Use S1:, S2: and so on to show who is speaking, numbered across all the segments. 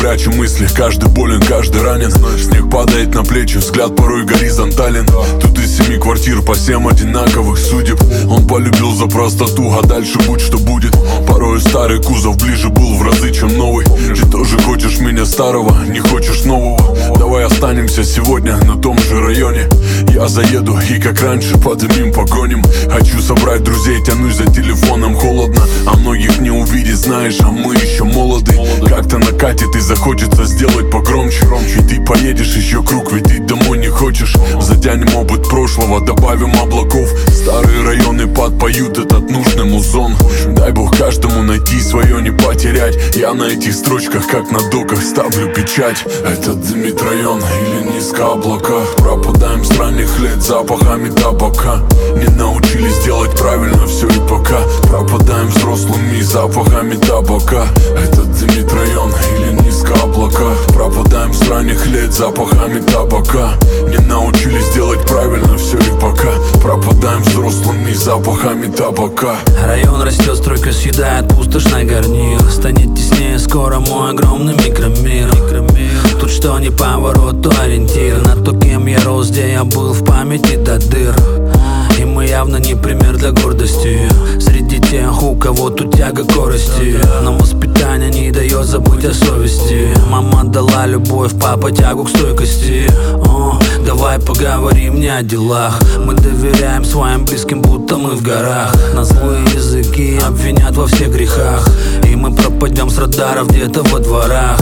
S1: прячем мысли. Каждый болен, каждый ранен. Снег падает на плечи, взгляд порой горизонтален. Тут из 7 квартир по 7 одинаковых судеб. Он полюбил за простоту, а дальше будь что будет. Порой старый кузов ближе был в разы, чем новый. Ты тоже хочешь меня старого, не хочешь нового. Давай останемся сегодня на том же районе. Я заеду и как раньше подымим, погоним. Хочу собрать друзей, тянусь за телефоном, холодно. А многих не увидеть, знаешь, а мы еще молоды. Как-то накатит и захочется сделать погромче. И ты поедешь еще круг, ведь ты домой не хочешь. Затянем опыт прошлого, добавим облаков. Старые районы подпоют этот нужный музон. Дай бог каждому найти свое, не потерять. Я на этих строчках, как на доках, ставлю печать. Этот дымит район или низко облака. Пропадаем с ранних лет запахами табака. Не научились делать правильно все и пока. Пропадаем взрослыми запахами табака. Этот дымит район или низко облака. Пропадаем с ранних лет запахами табака. Не научились делать правильно все и пока. Пропадаем взрослыми запахами табака.
S2: Район растет, стройка съедает пустошный гарнир. Станет теснее скоро мой огромный микромир. Тут что не поворот, то ориентир на то, кем я рос, где я был в памяти до дыр. И мы явно не пример для гордости среди тех, у кого тут тяга к корости. Нам воспитание не дает забыть о совести. Мама дала любовь, папа тягу к стойкости. Давай поговорим не о делах. Мы доверяем своим близким, будто мы в горах. На злые языки обвинят во всех грехах. И мы пропадем с радаров где-то во дворах.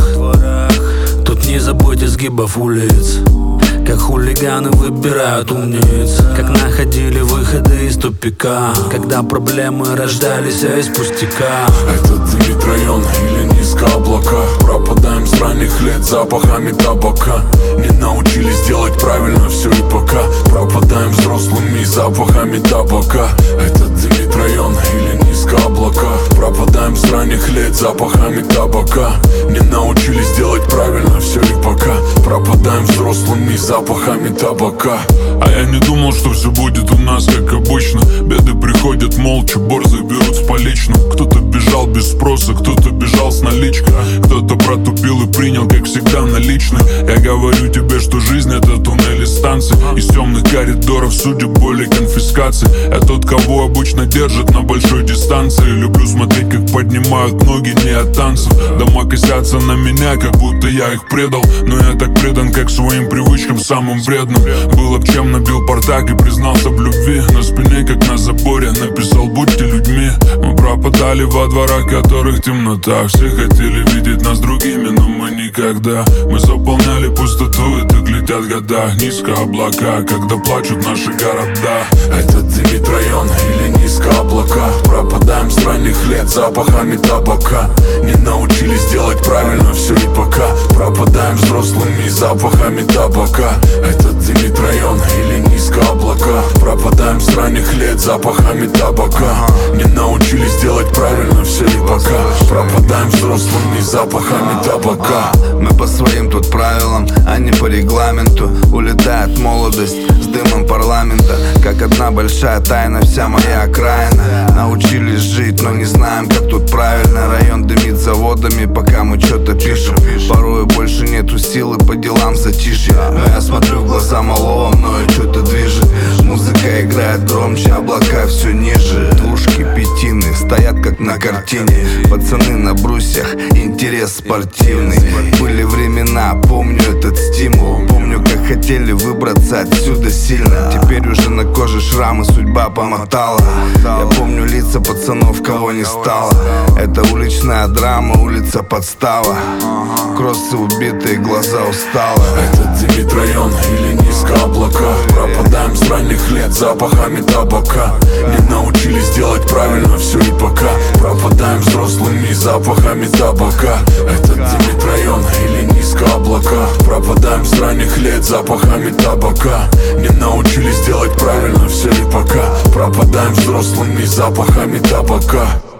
S2: Тут не забудь изгибов улиц, как хулиганы выбирают умниц, как находили выходы из тупика, когда проблемы рождались из пустяка.
S1: Этот дымит район или низко облака. Пропадаем с ранних лет запахами табака. Не научились делать правильно все и пока. Пропадаем взрослыми запахами табака. Этот дымит район или низко облака. Пропадаем с ранних лет запахами табака. Не научились делать правильно все и пока. Пропадаем взрослыми запахами табака. А я не думал, что все будет у нас как обычно. Беды приходят молча, борзых берут с поличным. Кто-то бежал без спроса, кто-то бежал с наличкой. Кто-то протупил и принял, как всегда, наличный. Я говорю тебе, что жизнь это туннель и станции. Из темных коридоров судеб, боли, конфискации. Я тот, кого обычно держат на большой дистанции. Люблю смотреть, как поднимают ноги не от танцев. Дома косятся на меня, как будто я их предал. Но я так предан, как своим привычкам, самым вредным. Было б чем, набил бардак и признался в любви. На спине, как на заборе, написал: будьте людьми. Мы пропадали во дворах, которых темнота. Все хотели видеть нас другими, но мы никогда. Мы заполняли пустоту, и так летят года. Низко облака, когда плачут наши города. Этот дымит район или низко облака. Пропадаем с ранних лет запахами табака. Не научились делать правильно все и пока. Пропадаем взрослыми запахами табака. Этот дымит район или низко облака. Пропадаем с ранних лет запахами табака. Не научились делать правильно все и пока. Пропадаем взрослыми запахами табака.
S3: Мы по своим тут правилам, а не по регламенту. Улетает молодость с дымом парламента. Как одна большая тайна вся моя окраина. Научились жить, но не знаем, как тут правильно. Район дымит заводами, пока мы что-то пишем. Порой больше нету силы по делам затишья. Но я смотрю в глаза малого, мною что-то движет. Музыка играет громче, облака все ниже. Тушки пятины стоят как на картине. Пацаны на брусьях, интерес спортивный. Были времена, помню этот стимул. Помню, как хотели выбраться отсюда сильно. Теперь уже на коже шрамы, судьба помотала. Я помню лица пацанов, кого не стало. Это уличная драма, улица подстава. Кроссы убитые, глаза устало.
S1: Этот дымит район или низко облака. Пропадаем с ранних лет запахами табака. Не научились делать правильно все и пока. Пропадаем взрослыми запахами табака. Этот дымит район или низко облака. Пропадаем с ранних лет запахами табака. Не научились делать правильно все и пока. Пропадаем взрослыми запахами табака.